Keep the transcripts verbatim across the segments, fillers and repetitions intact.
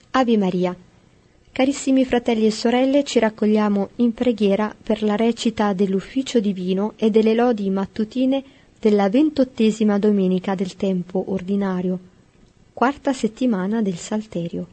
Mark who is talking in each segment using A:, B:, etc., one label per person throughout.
A: Ave Maria. Carissimi fratelli e sorelle, ci raccogliamo in preghiera per la recita dell'ufficio divino e delle lodi mattutine della ventottesima domenica del tempo ordinario, quarta settimana del Salterio.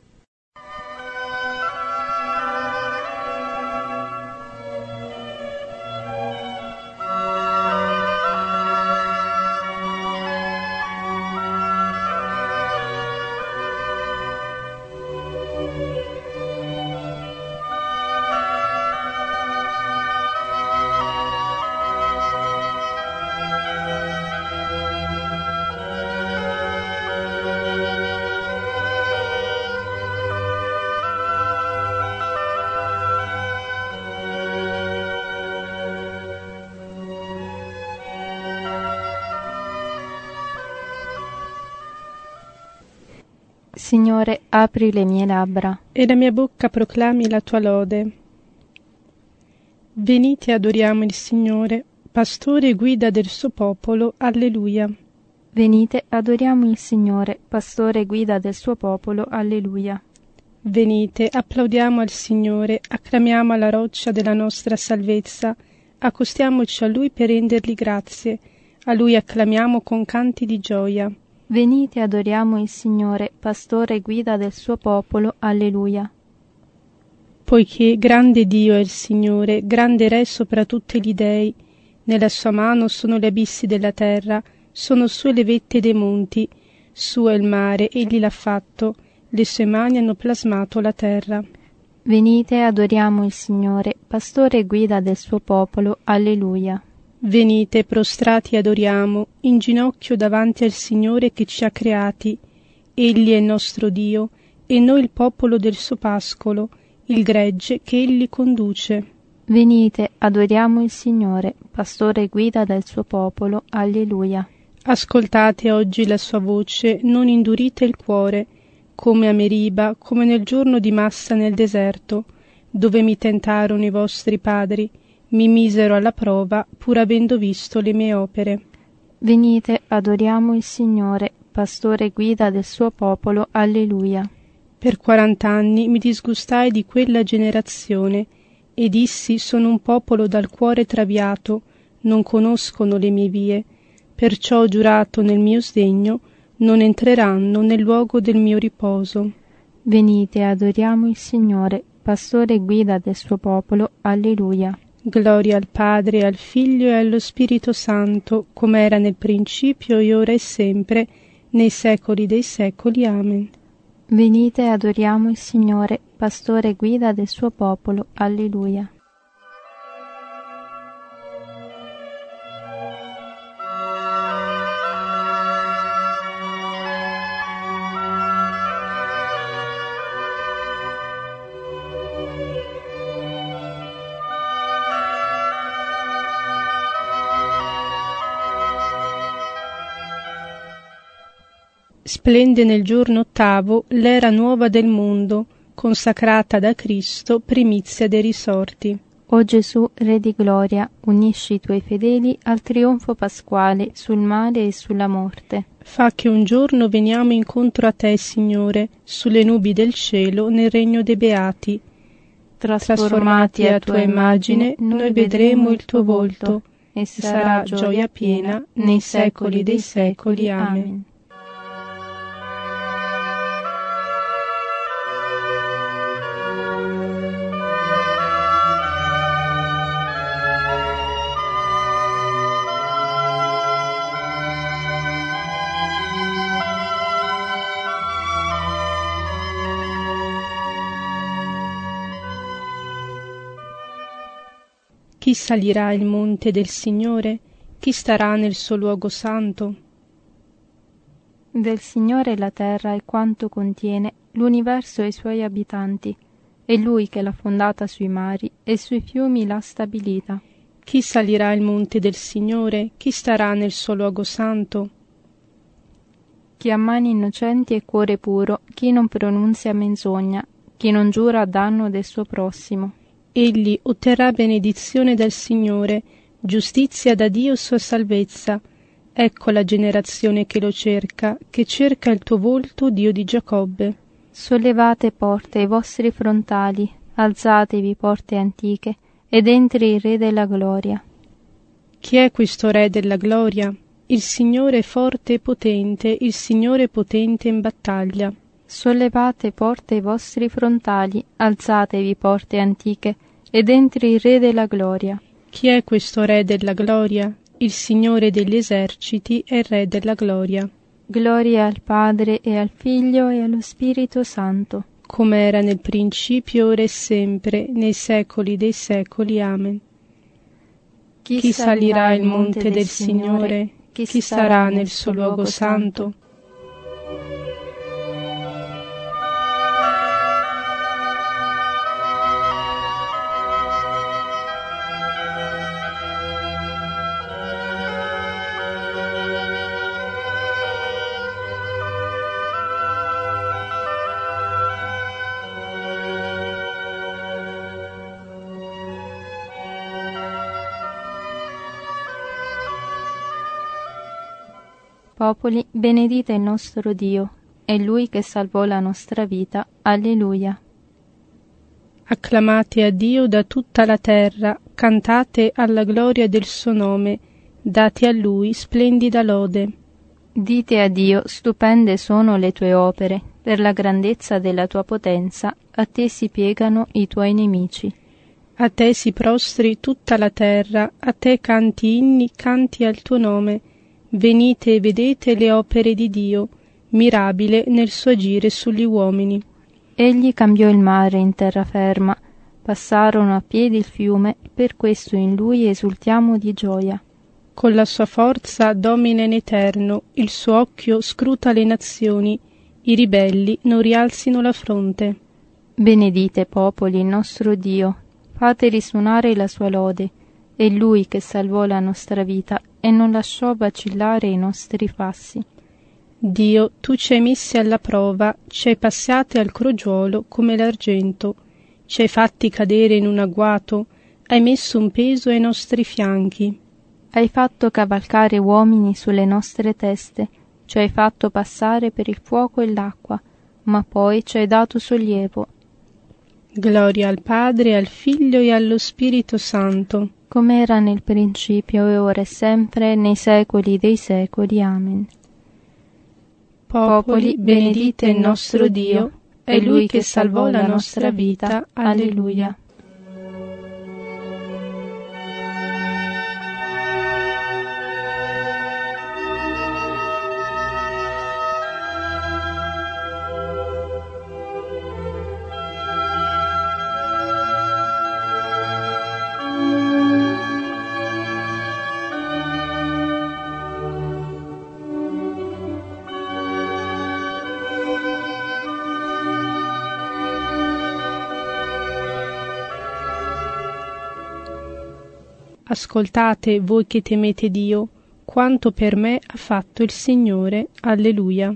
B: Signore, apri le mie labbra,
C: e la mia bocca proclami la tua lode. Venite, adoriamo il Signore, pastore e guida del suo popolo. Alleluia.
B: Venite, adoriamo il Signore, pastore e guida del suo popolo. Alleluia.
C: Venite, applaudiamo al Signore, acclamiamo alla roccia della nostra salvezza, accostiamoci a Lui per rendergli grazie, a Lui acclamiamo con canti di gioia.
B: Venite, adoriamo il Signore, pastore e guida del suo popolo. Alleluia.
C: Poiché grande Dio è il Signore, grande Re sopra tutti gli dei, nella sua mano sono gli abissi della terra, sono sue le vette dei monti, suo è il mare, egli l'ha fatto, le sue mani hanno plasmato la terra.
B: Venite, adoriamo il Signore, pastore e guida del suo popolo. Alleluia.
C: Venite, prostrati adoriamo, in ginocchio davanti al Signore che ci ha creati. Egli è il nostro Dio, e noi il popolo del suo pascolo, il gregge che Egli conduce.
B: Venite, adoriamo il Signore, pastore e guida del suo popolo. Alleluia.
C: Ascoltate oggi la sua voce, non indurite il cuore, come a Meriba, come nel giorno di Massa nel deserto, dove mi tentarono i vostri padri, mi misero alla prova, pur avendo visto le mie opere.
B: Venite, adoriamo il Signore, pastore e guida del suo popolo. Alleluia.
C: Per quarant'anni mi disgustai di quella generazione, e dissi: sono un popolo dal cuore traviato, non conoscono le mie vie, perciò ho giurato nel mio sdegno, non entreranno nel luogo del mio riposo.
B: Venite, adoriamo il Signore, pastore e guida del suo popolo. Alleluia.
C: Gloria al Padre, al Figlio e allo Spirito Santo, come era nel principio, e ora e sempre, nei secoli dei secoli. Amen.
B: Venite, adoriamo il Signore, pastore e guida del suo popolo. Alleluia.
C: Splende nel giorno ottavo l'era nuova del mondo, consacrata da Cristo, primizia dei risorti.
B: O Gesù, Re di gloria, unisci i tuoi fedeli al trionfo pasquale sul male e sulla morte.
C: Fa che un giorno veniamo incontro a te, Signore, sulle nubi del cielo, nel regno dei beati. Trasformati a tua immagine, noi vedremo il tuo volto, e sarà gioia piena nei secoli dei secoli. Amen. Chi salirà il monte del Signore? Chi starà nel suo luogo santo?
B: Del Signore la terra e quanto contiene, l'universo e i suoi abitanti. È Lui che l'ha fondata sui mari e sui fiumi l'ha stabilita.
C: Chi salirà il monte del Signore? Chi starà nel suo luogo santo?
B: Chi ha mani innocenti e cuore puro, chi non pronunzia menzogna, chi non giura a danno del suo prossimo.
C: Egli otterrà benedizione dal Signore, giustizia da Dio sua salvezza. Ecco la generazione che lo cerca, che cerca il tuo volto, Dio di Giacobbe.
B: Sollevate porte i vostri frontali, alzatevi porte antiche, ed entri il Re della gloria.
C: Chi è questo Re della gloria? Il Signore forte e potente, il Signore potente in battaglia.
B: Sollevate porte i vostri frontali, alzatevi porte antiche, ed entri il Re della gloria.
C: Chi è questo Re della gloria? Il Signore degli eserciti è il Re della gloria.
B: Gloria al Padre e al Figlio e allo Spirito Santo,
C: come era nel principio, ora e sempre, nei secoli dei secoli. Amen. Chi, chi salirà il monte del Signore? Chi, chi sarà nel suo luogo santo?
B: Popoli, benedite il nostro Dio, è Lui che salvò la nostra vita. Alleluia.
C: Acclamate a Dio da tutta la terra, cantate alla gloria del suo nome, date a Lui splendida lode.
B: Dite a Dio, stupende sono le tue opere, per la grandezza della tua potenza, a te si piegano i tuoi nemici.
C: A te si prostri tutta la terra, a te canti inni, canti al tuo nome. Venite e vedete le opere di Dio, mirabile nel suo agire sugli uomini.
B: Egli cambiò il mare in terraferma, passarono a piedi il fiume, per questo in Lui esultiamo di gioia.
C: Con la sua forza domina in eterno, il suo occhio scruta le nazioni, i ribelli non rialzino la fronte.
B: Benedite popoli il nostro Dio, fate risuonare la sua lode, è Lui che salvò la nostra vita e non lasciò vacillare i nostri passi.
C: Dio, tu ci hai messi alla prova, ci hai passati al crogiolo come l'argento, ci hai fatti cadere in un agguato, hai messo un peso ai nostri fianchi.
B: Hai fatto cavalcare uomini sulle nostre teste, ci hai fatto passare per il fuoco e l'acqua, ma poi ci hai dato sollievo.
C: Gloria al Padre, al Figlio e allo Spirito Santo,
B: come era nel principio e ora e sempre, nei secoli dei secoli. Amen.
C: Popoli, benedite il nostro Dio, è Lui che salvò la nostra vita. Alleluia. Ascoltate voi che temete Dio, quanto per me ha fatto il Signore. Alleluia.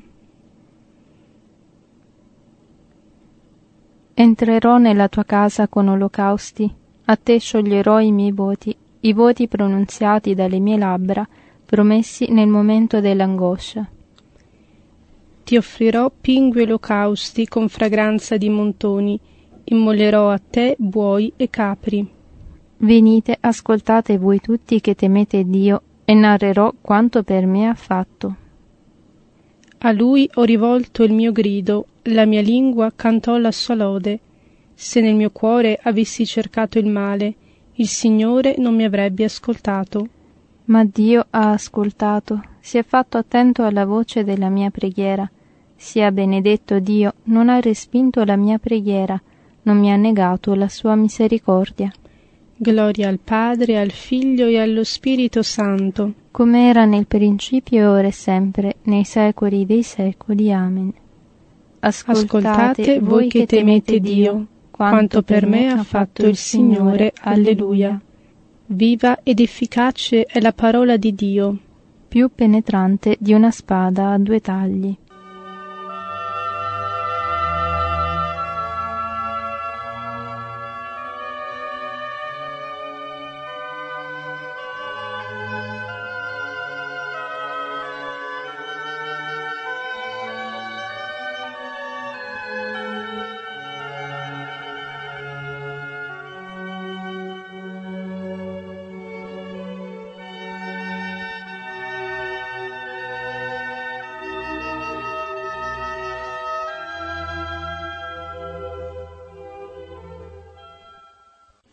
B: Entrerò nella tua casa con olocausti, a te scioglierò i miei voti, i voti pronunziati dalle mie labbra, promessi nel momento dell'angoscia.
C: Ti offrirò pingui olocausti con fragranza di montoni, immolerò a te buoi e capri.
B: Venite, ascoltate voi tutti che temete Dio, e narrerò quanto per me ha fatto.
C: A Lui ho rivolto il mio grido, la mia lingua cantò la sua lode. Se nel mio cuore avessi cercato il male, il Signore non mi avrebbe ascoltato.
B: Ma Dio ha ascoltato, si è fatto attento alla voce della mia preghiera. Sia benedetto Dio, non ha respinto la mia preghiera, non mi ha negato la sua misericordia.
C: Gloria al Padre, al Figlio e allo Spirito Santo,
B: come era nel principio e ora e sempre, nei secoli dei secoli. Amen. Ascoltate,
C: Ascoltate voi che temete Dio, quanto per me ha fatto il Signore. Alleluia. Viva ed efficace è la parola di Dio,
B: più penetrante di una spada a due tagli.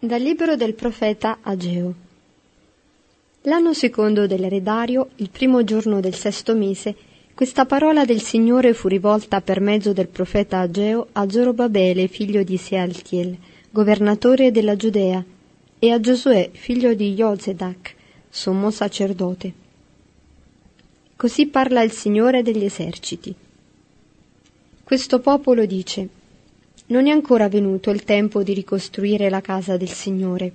A: Dal libro del profeta Ageo. L'anno secondo del re Dario, il primo giorno del sesto mese, questa parola del Signore fu rivolta per mezzo del profeta Ageo a Zorobabele, figlio di Sealtiel, governatore della Giudea, e a Giosuè, figlio di Jozedak, sommo sacerdote. Così parla il Signore degli eserciti. Questo popolo dice: non è ancora venuto il tempo di ricostruire la casa del Signore.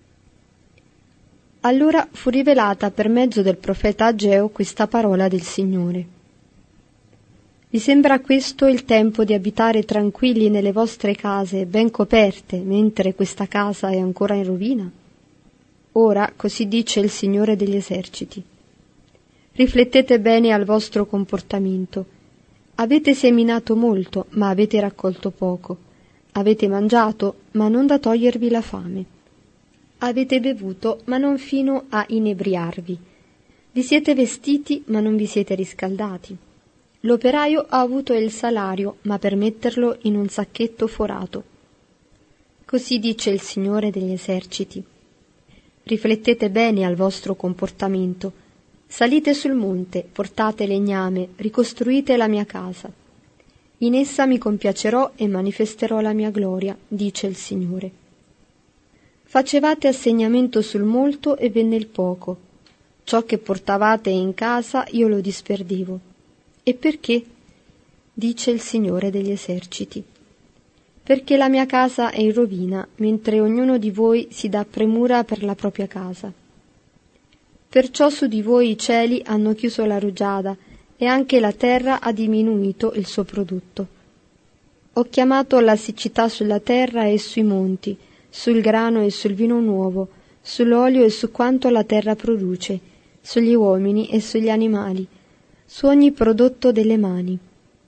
A: Allora fu rivelata per mezzo del profeta Ageo questa parola del Signore. Vi sembra questo il tempo di abitare tranquilli nelle vostre case, ben coperte, mentre questa casa è ancora in rovina? Ora, così dice il Signore degli eserciti: riflettete bene al vostro comportamento. Avete seminato molto, ma avete raccolto poco. Avete mangiato, ma non da togliervi la fame. Avete bevuto, ma non fino a inebriarvi. Vi siete vestiti, ma non vi siete riscaldati. L'operaio ha avuto il salario, ma per metterlo in un sacchetto forato. Così dice il Signore degli eserciti: riflettete bene al vostro comportamento. Salite sul monte, portate legname, ricostruite la mia casa. In essa mi compiacerò e manifesterò la mia gloria, dice il Signore. Facevate assegnamento sul molto e venne il poco. Ciò che portavate in casa io lo disperdevo. E perché? Dice il Signore degli eserciti. Perché la mia casa è in rovina, mentre ognuno di voi si dà premura per la propria casa. Perciò su di voi i cieli hanno chiuso la rugiada, e anche la terra ha diminuito il suo produtto. Ho chiamato la siccità sulla terra e sui monti, sul grano e sul vino nuovo, sull'olio e su quanto la terra produce, sugli uomini e sugli animali, su ogni prodotto delle mani.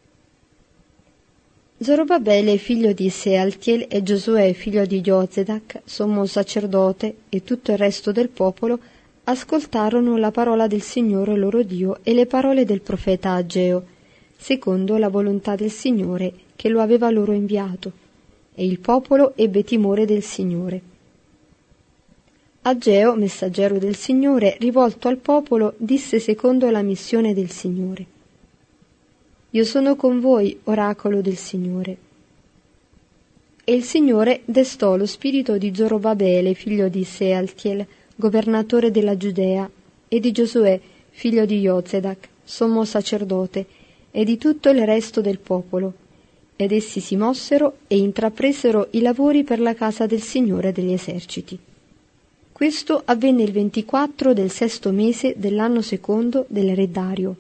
A: Zorobabele, figlio di Sealtiel, e Giosuè, figlio di Jozedak, sommo sacerdote, e tutto il resto del popolo ascoltarono la parola del Signore loro Dio e le parole del profeta Ageo, secondo la volontà del Signore che lo aveva loro inviato, e il popolo ebbe timore del Signore. Ageo, messaggero del Signore, rivolto al popolo, disse secondo la missione del Signore: Io sono con voi, oracolo del Signore. E il Signore destò lo spirito di Zorobabele, figlio di Sealtiel, governatore della Giudea, e di Giosuè, figlio di Jozedak, sommo sacerdote, e di tutto il resto del popolo, ed essi si mossero e intrapresero i lavori per la casa del Signore degli eserciti. Questo avvenne il ventiquattro del sesto mese dell'anno secondo del re Dario.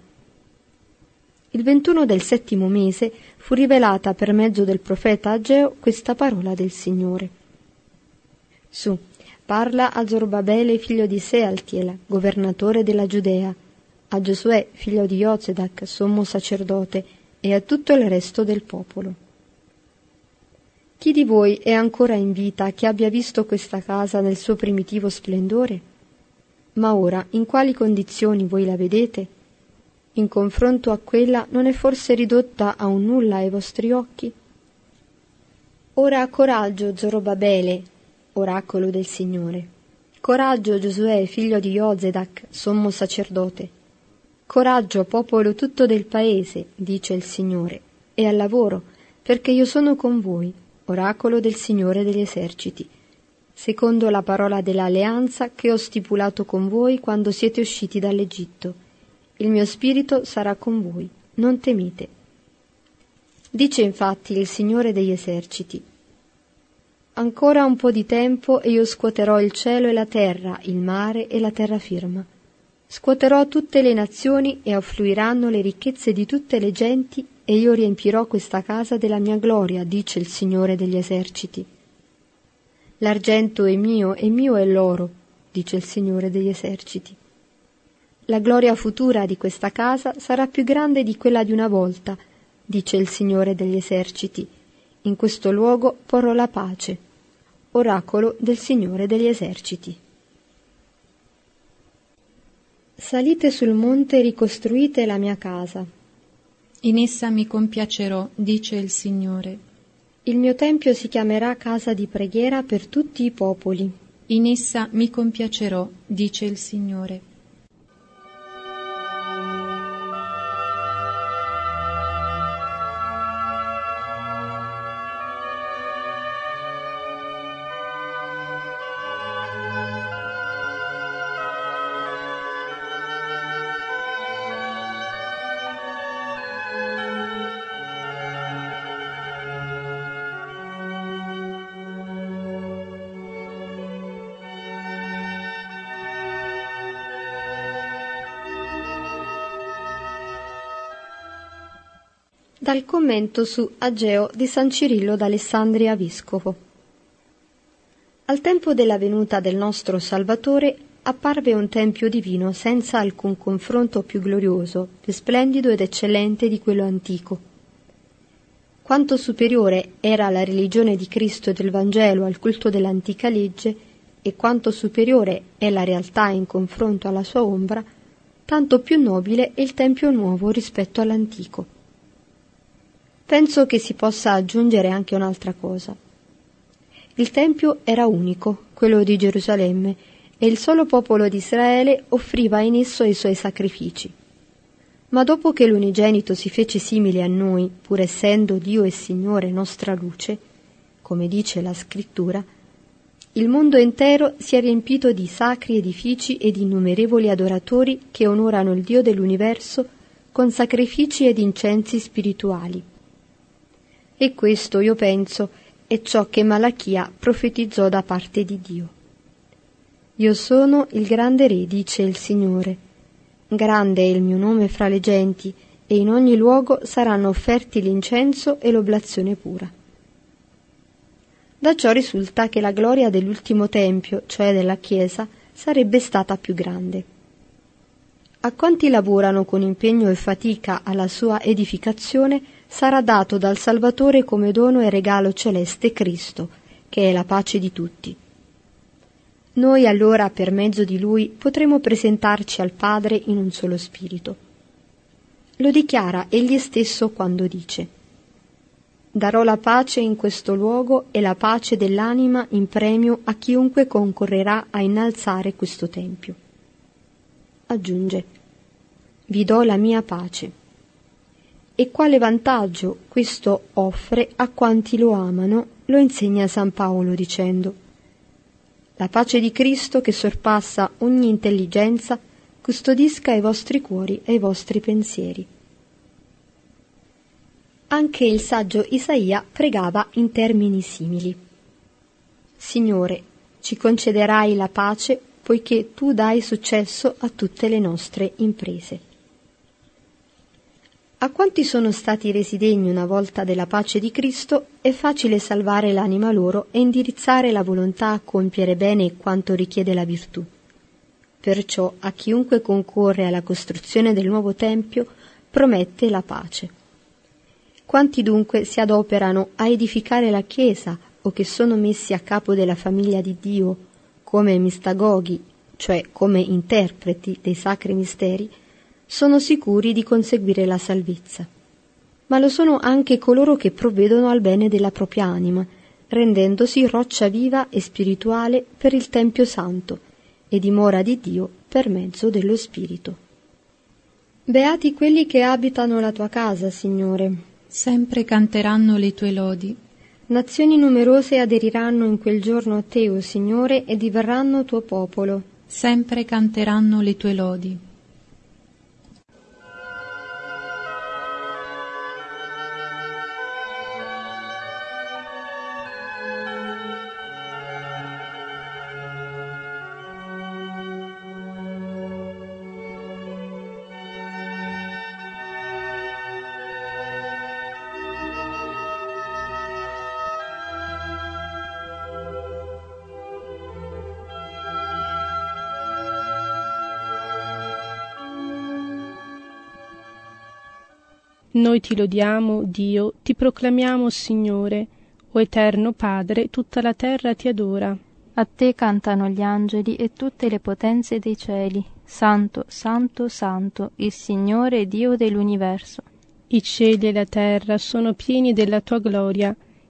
A: Il ventuno del settimo mese fu rivelata per mezzo del profeta Ageo questa parola del Signore. Su, parla a Zorobabele, figlio di Sealtiel, governatore della Giudea, a Giosuè, figlio di Jozedak, sommo sacerdote, e a tutto il resto del popolo. Chi di voi è ancora in vita che abbia visto questa casa nel suo primitivo splendore? Ma ora, in quali condizioni voi la vedete? In confronto a quella non è forse ridotta a un nulla ai vostri occhi? Ora coraggio, Zorobabele, oracolo del Signore. Coraggio, Giosuè, figlio di Jozedak, sommo sacerdote. Coraggio, popolo tutto del paese, dice il Signore, e al lavoro, perché io sono con voi, oracolo del Signore degli eserciti, secondo la parola dell'alleanza che ho stipulato con voi quando siete usciti dall'Egitto. Il mio spirito sarà con voi, non temete. Dice infatti il Signore degli eserciti: ancora un po' di tempo e io scuoterò il cielo e la terra, il mare e la terraferma. Scuoterò tutte le nazioni e affluiranno le ricchezze di tutte le genti e io riempirò questa casa della mia gloria, dice il Signore degli eserciti. L'argento è mio e mio è l'oro, dice il Signore degli eserciti. La gloria futura di questa casa sarà più grande di quella di una volta, dice il Signore degli eserciti. In questo luogo porrò la pace. Oracolo del Signore degli eserciti. Salite sul monte e ricostruite la mia casa.
D: In essa mi compiacerò, dice il Signore.
A: Il mio tempio si chiamerà casa di preghiera per tutti i popoli.
D: In essa mi compiacerò, dice il Signore.
A: Dal commento su Ageo di San Cirillo d'Alessandria Vescovo. Al tempo della venuta del nostro Salvatore apparve un tempio divino senza alcun confronto più glorioso, più splendido ed eccellente di quello antico. Quanto superiore era la religione di Cristo e del Vangelo al culto dell'antica legge, e quanto superiore è la realtà in confronto alla sua ombra, tanto più nobile è il tempio nuovo rispetto all'antico. Penso che si possa aggiungere anche un'altra cosa. Il Tempio era unico, quello di Gerusalemme, e il solo popolo di Israele offriva in esso i suoi sacrifici. Ma dopo che l'unigenito si fece simile a noi, pur essendo Dio e Signore nostra luce, come dice la Scrittura, il mondo intero si è riempito di sacri edifici e di innumerevoli adoratori che onorano il Dio dell'universo con sacrifici ed incensi spirituali. E questo, io penso, è ciò che Malachia profetizzò da parte di Dio. Io sono il grande re, dice il Signore. Grande è il mio nome fra le genti, e in ogni luogo saranno offerti l'incenso e l'oblazione pura. Da ciò risulta che la gloria dell'ultimo tempio, cioè della Chiesa, sarebbe stata più grande. A quanti lavorano con impegno e fatica alla sua edificazione, sarà dato dal Salvatore come dono e regalo celeste Cristo, che è la pace di tutti. Noi allora, per mezzo di Lui, potremo presentarci al Padre in un solo spirito. Lo dichiara Egli stesso quando dice: «Darò la pace in questo luogo e la pace dell'anima in premio a chiunque concorrerà a innalzare questo Tempio». Aggiunge: «Vi do la mia pace». E quale vantaggio questo offre a quanti lo amano, lo insegna San Paolo dicendo: «La pace di Cristo, che sorpassa ogni intelligenza, custodisca i vostri cuori e i vostri pensieri». Anche il saggio Isaia pregava in termini simili: «Signore, ci concederai la pace, poiché tu dai successo a tutte le nostre imprese». A quanti sono stati resi degni una volta della pace di Cristo è facile salvare l'anima loro e indirizzare la volontà a compiere bene quanto richiede la virtù. Perciò a chiunque concorre alla costruzione del nuovo Tempio promette la pace. Quanti dunque si adoperano a edificare la Chiesa o che sono messi a capo della famiglia di Dio come mistagoghi, cioè come interpreti dei sacri misteri, sono sicuri di conseguire la salvezza. Ma lo sono anche coloro che provvedono al bene della propria anima, rendendosi roccia viva e spirituale per il Tempio Santo e dimora di Dio per mezzo dello Spirito. Beati quelli che abitano la tua casa, Signore.
D: Sempre canteranno le tue lodi.
A: Nazioni numerose aderiranno in quel giorno a te, o Signore, e diverranno tuo popolo.
D: Sempre canteranno le tue lodi.
C: Noi ti lodiamo, Dio, ti proclamiamo, Signore, o eterno Padre, tutta la terra ti adora.
B: A te cantano gli angeli e tutte le potenze dei cieli. Santo, santo, santo, il Signore Dio dell'universo.
C: I cieli e la terra sono pieni della tua gloria.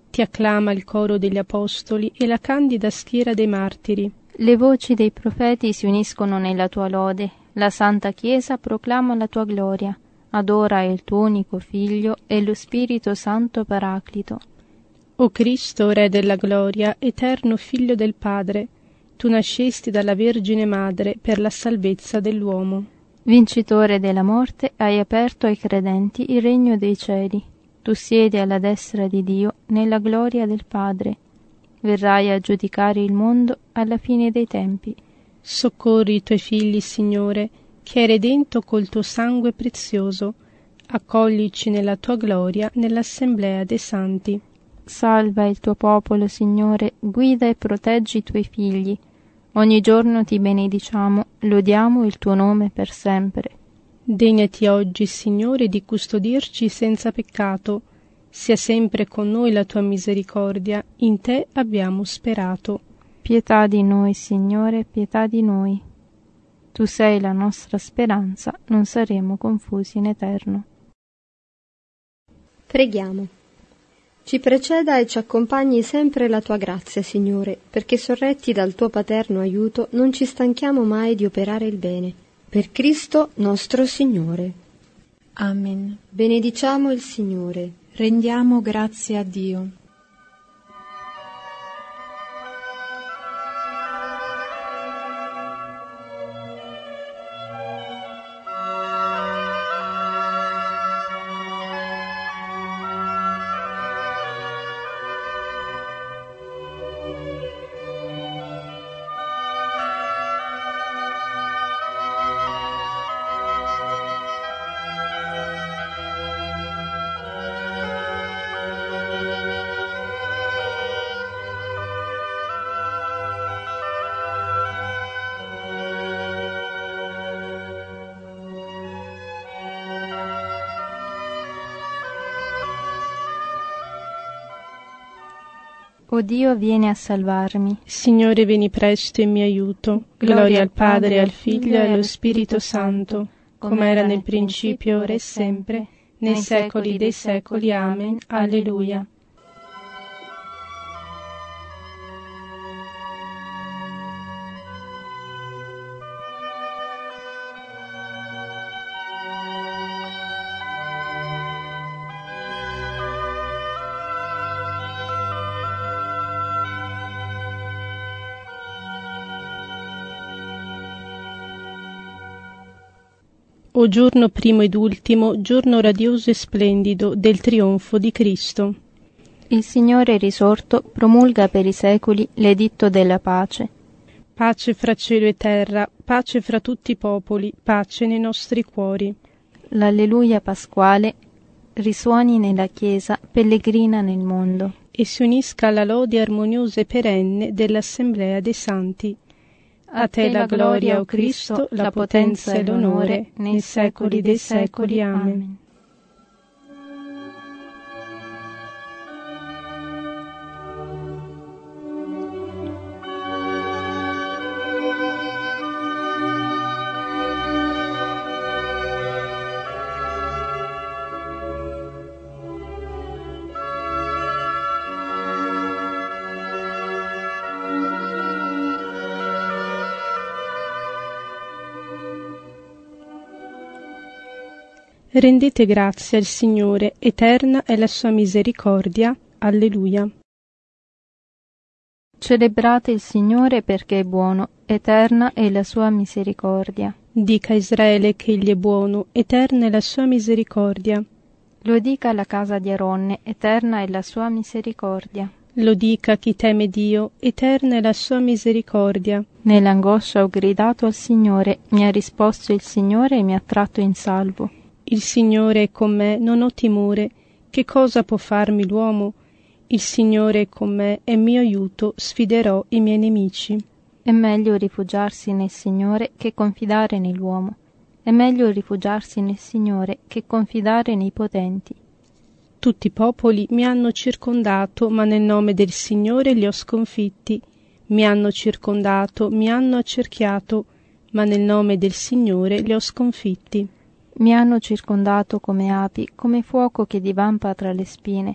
C: Ti acclama il coro degli apostoli e la candida schiera dei martiri.
B: Le voci dei profeti si uniscono nella tua lode, la Santa Chiesa proclama la tua gloria, adora il tuo unico Figlio e lo Spirito Santo Paraclito.
C: O Cristo, Re della gloria, eterno Figlio del Padre, tu nascesti dalla Vergine Madre per la salvezza dell'uomo.
B: Vincitore della morte, hai aperto ai credenti il regno dei cieli. Tu siedi alla destra di Dio nella gloria del Padre. Verrai a giudicare il mondo alla fine dei tempi.
C: Soccorri i tuoi figli, Signore, che hai redento col tuo sangue prezioso. Accoglici nella tua gloria nell'assemblea dei santi.
B: Salva il tuo popolo, Signore, guida e proteggi i tuoi figli. Ogni giorno ti benediciamo, lodiamo il tuo nome per sempre.
C: Degnati oggi, Signore, di custodirci senza peccato. Sia sempre con noi la tua misericordia, in te abbiamo sperato.
B: Pietà di noi, Signore, pietà di noi. Tu sei la nostra speranza, non saremo confusi in eterno.
A: Preghiamo. Ci preceda e ci accompagni sempre la tua grazia, Signore, perché sorretti dal tuo paterno aiuto non ci stanchiamo mai di operare il bene. Per Cristo nostro Signore.
D: Amen.
A: Benediciamo il Signore.
D: Rendiamo grazie a Dio.
B: O Dio, vieni a salvarmi.
C: Signore, vieni presto in mio aiuto. Gloria al Padre, al Figlio e allo Spirito Santo, come era nel principio, ora e sempre, nei secoli dei secoli. Amen. Alleluia. O giorno primo ed ultimo, giorno radioso e splendido del trionfo di Cristo.
B: Il Signore risorto promulga per i secoli l'editto della pace.
C: Pace fra cielo e terra, pace fra tutti i popoli, pace nei nostri cuori.
B: L'Alleluia pasquale risuoni nella Chiesa, pellegrina nel mondo.
C: E si unisca alla lode armoniosa e perenne dell'Assemblea dei Santi. A te la gloria, o Cristo, la potenza e l'onore, nei secoli dei secoli. Amen. Rendete grazie al Signore, eterna è la sua misericordia. Alleluia.
B: Celebrate il Signore perché è buono, eterna è la sua misericordia.
C: Dica a Israele che egli è buono, eterna è la sua misericordia.
B: Lo dica alla casa di Aronne, eterna è la sua misericordia.
C: Lo dica chi teme Dio, eterna è la sua misericordia.
B: Nell'angoscia ho gridato al Signore, mi ha risposto il Signore e mi ha tratto in salvo.
C: Il Signore è con me, non ho timore. Che cosa può farmi l'uomo? Il Signore è con me, è mio aiuto, sfiderò i miei nemici.
B: È meglio rifugiarsi nel Signore che confidare nell'uomo. È meglio rifugiarsi nel Signore che confidare nei potenti.
C: Tutti i popoli mi hanno circondato, ma nel nome del Signore li ho sconfitti. Mi hanno circondato, mi hanno accerchiato, ma nel nome del Signore li ho sconfitti.
B: Mi hanno circondato come api, come fuoco che divampa tra le spine,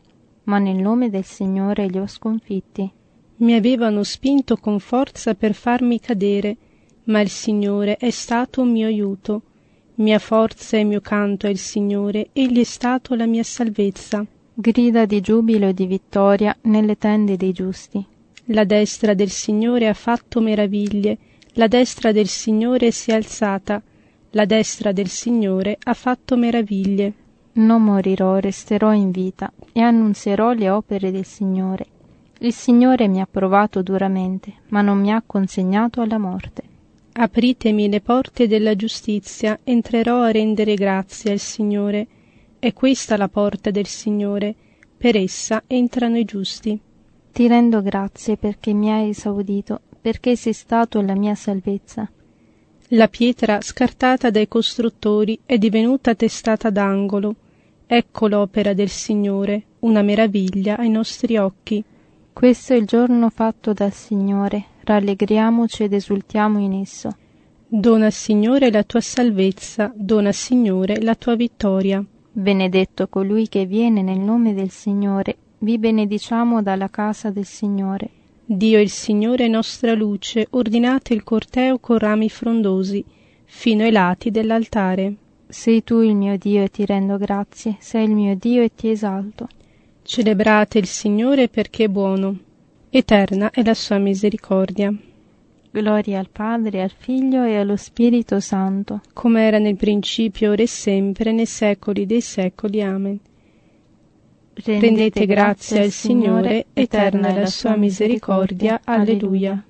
B: ma nel nome del Signore li ho sconfitti.
C: Mi avevano spinto con forza per farmi cadere, ma il Signore è stato un mio aiuto. Mia forza e mio canto è il Signore, egli è stato la mia salvezza.
B: Grida di giubilo e di vittoria nelle tende dei giusti.
C: La destra del Signore ha fatto meraviglie, la destra del Signore si è alzata, la destra del Signore ha fatto meraviglie.
B: Non morirò, resterò in vita e annunzierò le opere del Signore. Il Signore mi ha provato duramente, ma non mi ha consegnato alla morte.
C: Apritemi le porte della giustizia, entrerò a rendere grazie al Signore. È questa la porta del Signore, per essa entrano i giusti.
B: Ti rendo grazie perché mi hai esaudito, perché sei stato la mia salvezza.
C: La pietra scartata dai costruttori è divenuta testata d'angolo. Ecco l'opera del Signore, una meraviglia ai nostri occhi.
B: Questo è il giorno fatto dal Signore, rallegriamoci ed esultiamo in esso.
C: Dona, Signore, la tua salvezza, dona, Signore, la tua vittoria.
B: Benedetto colui che viene nel nome del Signore, vi benediciamo dalla casa del Signore.
C: Dio il Signore è nostra luce, ordinate il corteo con rami frondosi, fino ai lati dell'altare.
B: Sei tu il mio Dio e ti rendo grazie, sei il mio Dio e ti esalto.
C: Celebrate il Signore perché è buono, eterna è la sua misericordia.
B: Gloria al Padre, al Figlio e allo Spirito Santo,
C: come era nel principio, ora e sempre, nei secoli dei secoli. Amen.
B: Rendete,
C: Rendete grazie al Signore, eterna è la sua misericordia. Alleluia.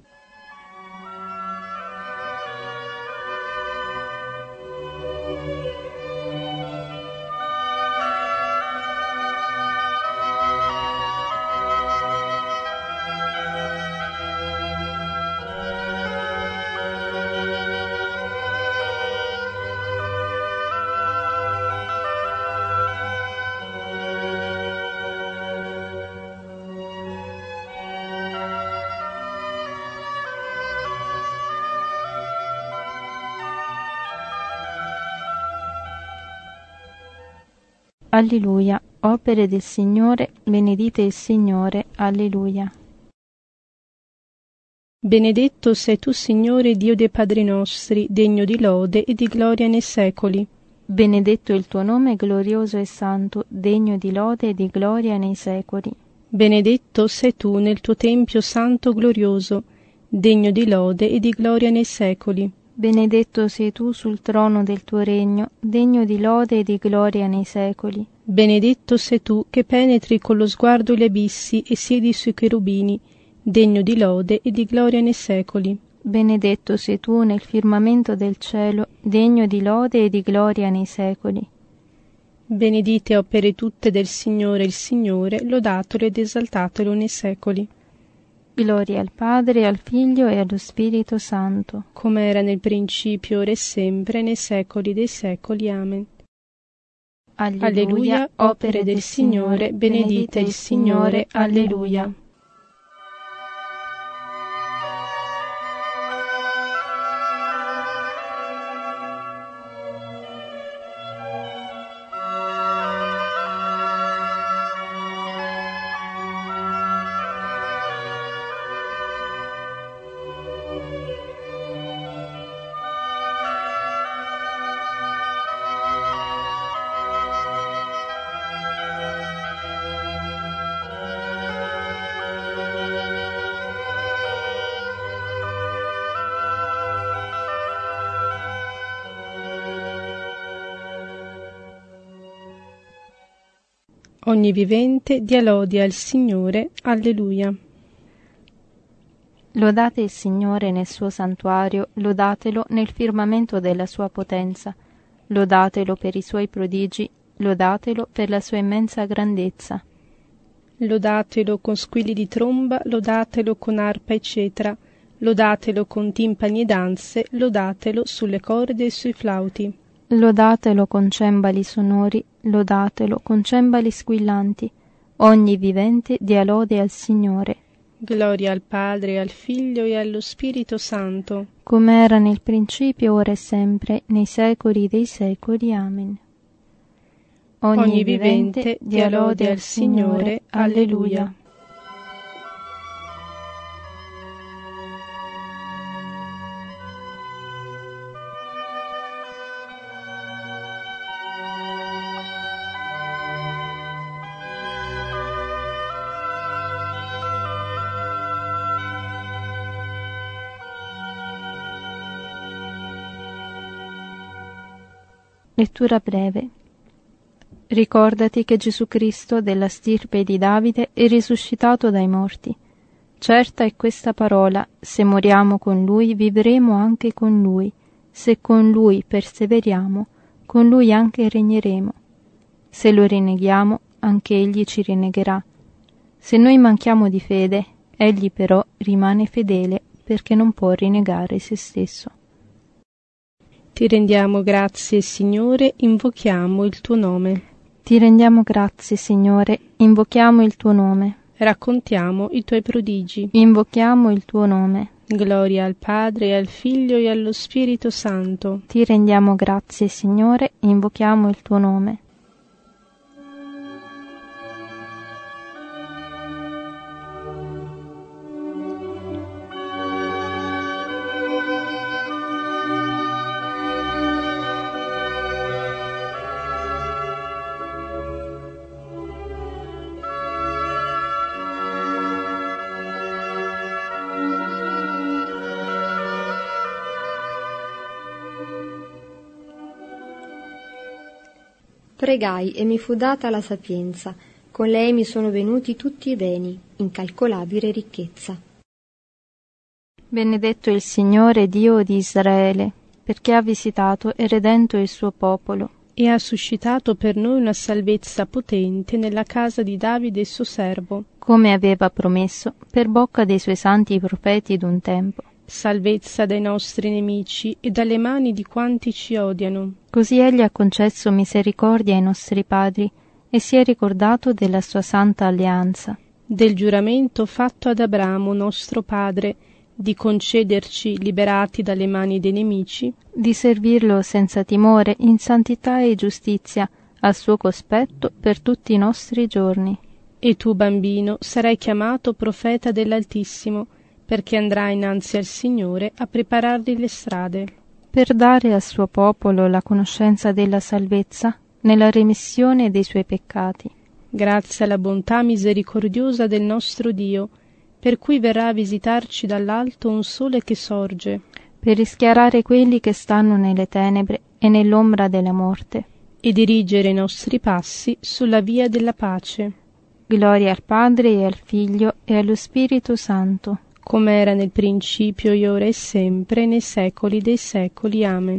B: Alleluia. Opere del Signore, benedite il Signore. Alleluia.
C: Benedetto sei tu, Signore, Dio dei Padri nostri, degno di lode e di gloria nei secoli.
B: Benedetto il tuo nome glorioso e santo, degno di lode e di gloria nei secoli.
C: Benedetto sei tu nel tuo Tempio santo glorioso, degno di lode e di gloria nei secoli.
B: Benedetto sei tu sul trono del tuo regno, degno di lode e di gloria nei secoli.
C: Benedetto sei tu che penetri con lo sguardo gli abissi e siedi sui cherubini, degno di lode e di gloria nei secoli.
B: Benedetto sei tu nel firmamento del cielo, degno di lode e di gloria nei secoli.
C: Benedite opere tutte del Signore il Signore, lodatelo ed esaltatelo nei secoli.
B: Gloria al Padre, al Figlio e allo Spirito Santo,
C: come era nel principio, ora e sempre, nei secoli dei secoli. Amen.
B: Alleluia.
C: Alleluia. Opere del Signore, benedite il Signore. Alleluia. Ogni vivente dia lode al Signore. Alleluia.
B: Lodate il Signore nel suo santuario, lodatelo nel firmamento della sua potenza, lodatelo per i suoi prodigi, lodatelo per la sua immensa grandezza.
C: Lodatelo con squilli di tromba, lodatelo con arpa e cetra, lodatelo con timpani e danze, lodatelo sulle corde e sui flauti.
B: Lodatelo con cembali sonori, lodatelo con cembali squillanti. Ogni vivente dia lode al Signore.
C: Gloria al Padre, al Figlio e allo Spirito Santo,
B: come era nel principio, ora e sempre, nei secoli dei secoli. Amen. ogni vivente dia lode al Signore. Alleluia. Lettura breve. Ricordati che Gesù Cristo, della stirpe di Davide, è risuscitato dai morti. Certa è questa parola: se moriamo con Lui, vivremo anche con Lui. Se con Lui perseveriamo, con Lui anche regneremo. Se lo rinneghiamo, anche Egli ci rinnegherà. Se noi manchiamo di fede, Egli però rimane fedele, perché non può rinnegare se stesso.
C: Ti rendiamo grazie, Signore, invochiamo il tuo nome.
B: Ti rendiamo grazie, Signore, invochiamo il tuo nome.
C: Raccontiamo i tuoi prodigi.
B: Invochiamo il tuo nome.
C: Gloria al Padre, e al Figlio e allo Spirito Santo.
B: Ti rendiamo grazie, Signore, invochiamo il tuo nome.
A: Pregai e mi fu data la sapienza, con lei mi sono venuti tutti i beni, incalcolabile ricchezza.
B: Benedetto il Signore Dio di Israele, perché ha visitato e redento il suo popolo.
C: E ha suscitato per noi una salvezza potente nella casa di Davide suo servo,
B: come aveva promesso per bocca dei suoi santi profeti d'un tempo.
C: Salvezza dai nostri nemici e dalle mani di quanti ci odiano.
B: Così egli ha concesso misericordia ai nostri padri e si è ricordato della sua santa alleanza,
C: del giuramento fatto ad Abramo nostro padre, di concederci, liberati dalle mani dei nemici,
B: di servirlo senza timore, in santità e giustizia, al suo cospetto per tutti i nostri giorni.
C: E tu, bambino, sarai chiamato profeta dell'Altissimo, perché andrà innanzi al Signore a preparargli le strade,
B: per dare al suo popolo la conoscenza della salvezza nella remissione dei suoi peccati.
C: Grazie alla bontà misericordiosa del nostro Dio, per cui verrà a visitarci dall'alto un sole che sorge,
B: per rischiarare quelli che stanno nelle tenebre e nell'ombra della morte,
C: e dirigere i nostri passi sulla via della pace.
B: Gloria al Padre e al Figlio e allo Spirito Santo,
C: come era nel principio, e ora e sempre, nei secoli dei secoli. Amen.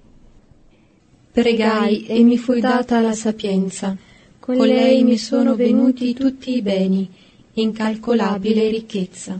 D: Pregai e mi fu data la sapienza, con lei mi sono venuti tutti i beni, incalcolabile ricchezza.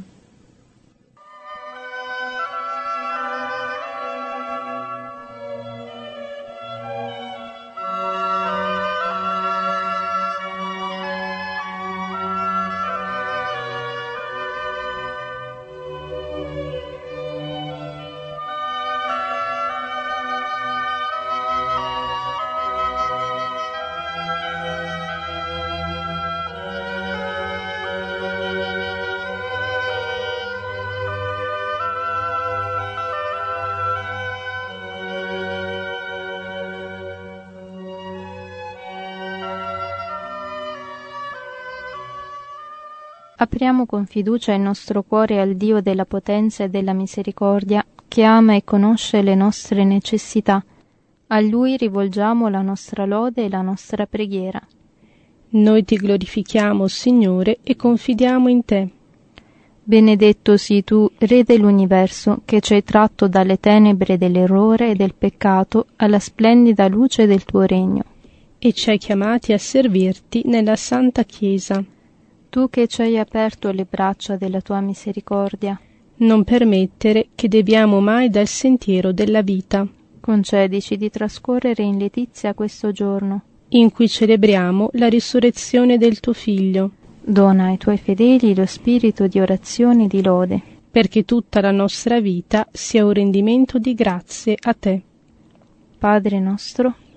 B: Apriamo con fiducia il nostro cuore al Dio della potenza e della misericordia, che ama e conosce le nostre necessità. A Lui rivolgiamo la nostra lode e la nostra preghiera.
C: Noi ti glorifichiamo, Signore, e confidiamo in te.
B: Benedetto sii tu, Re dell'universo, che ci hai tratto dalle tenebre dell'errore e del peccato alla splendida luce del tuo regno.
C: E ci hai chiamati a servirti nella Santa Chiesa.
B: Tu che ci hai aperto le braccia della tua misericordia,
C: non permettere che deviamo mai dal sentiero della vita.
B: Concedici di trascorrere in letizia questo giorno,
C: in cui celebriamo la risurrezione del tuo Figlio.
B: Dona ai tuoi fedeli lo spirito di orazione e di lode,
C: perché tutta la nostra vita sia un rendimento di grazie a te.
B: Padre nostro,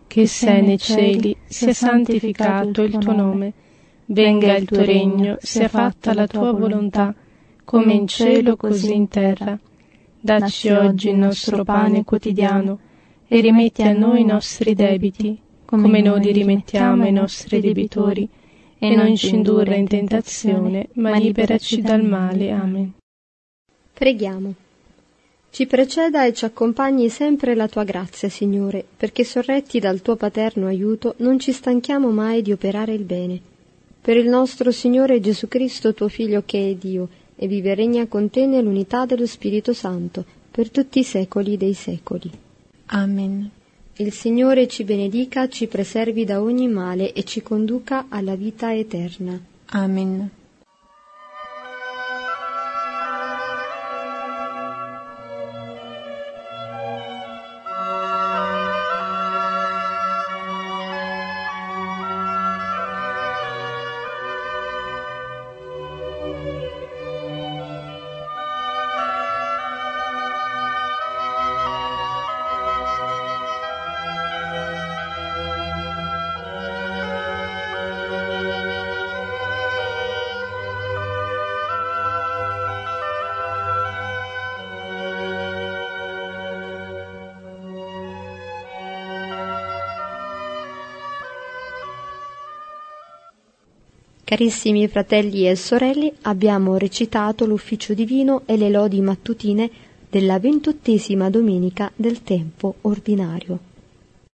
C: che sei nei cieli, sia santificato il tuo nome. Venga il tuo regno, sia fatta la tua volontà, come in cielo così in terra. Dacci oggi il nostro pane quotidiano e rimetti a noi i nostri debiti, come noi li rimettiamo ai nostri debitori, e non ci indurre in tentazione, ma liberaci dal male. Amen.
A: Preghiamo. Ci preceda e ci accompagni sempre la tua grazia, Signore, perché sorretti dal tuo paterno aiuto non ci stanchiamo mai di operare il bene. Per il nostro Signore Gesù Cristo, tuo Figlio, che è Dio, e vive e regna con te nell'unità dello Spirito Santo, per tutti i secoli dei secoli.
D: Amen.
A: Il Signore ci benedica, ci preservi da ogni male e ci conduca alla vita eterna.
D: Amen.
A: Carissimi fratelli e sorelle, abbiamo recitato l'ufficio divino e le lodi mattutine della ventottesima domenica del tempo ordinario.